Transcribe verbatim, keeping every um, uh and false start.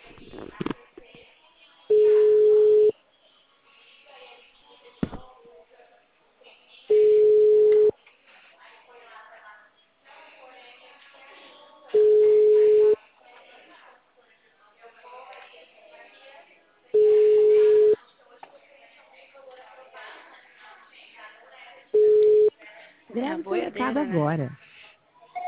É a Grave seu recado boiadeira, né? agora.